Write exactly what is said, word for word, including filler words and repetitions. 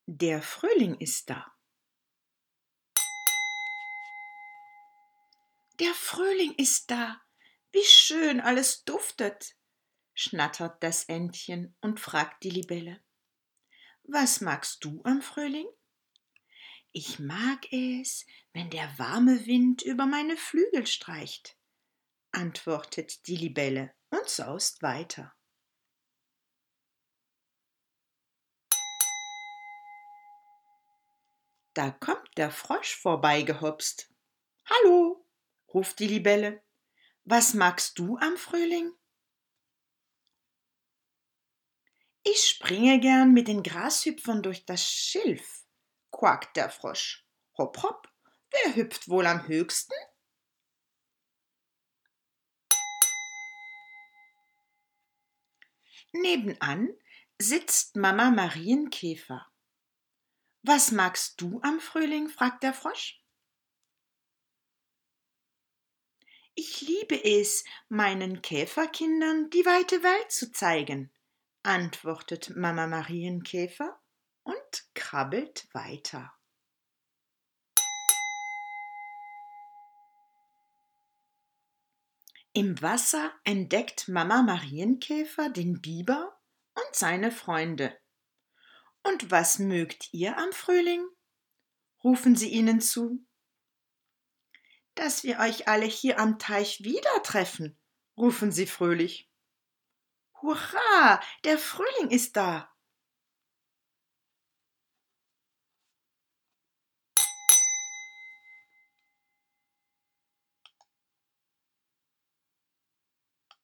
Der Frühling ist da. Der Frühling ist da. Wie schön alles duftet, schnattert das Entchen und fragt die Libelle. Was magst du am Frühling? Ich mag es, wenn der warme Wind über meine Flügel streicht, antwortet die Libelle und saust weiter. Da kommt der Frosch vorbeigehopst. Hallo, ruft die Libelle. Was magst du am Frühling? Ich springe gern mit den Grashüpfern durch das Schilf, quakt der Frosch. Hopp, hopp, wer hüpft wohl am höchsten? Nebenan sitzt Mama Marienkäfer. Was magst du am Frühling? Fragt der Frosch. Ich liebe es, meinen Käferkindern die weite Welt zu zeigen, antwortet Mama Marienkäfer und krabbelt weiter. Im Wasser entdeckt Mama Marienkäfer den Biber und seine Freunde. Und was mögt ihr am Frühling? Rufen sie ihnen zu. Dass wir euch alle hier am Teich wieder treffen, rufen sie fröhlich. Hurra, der Frühling ist da,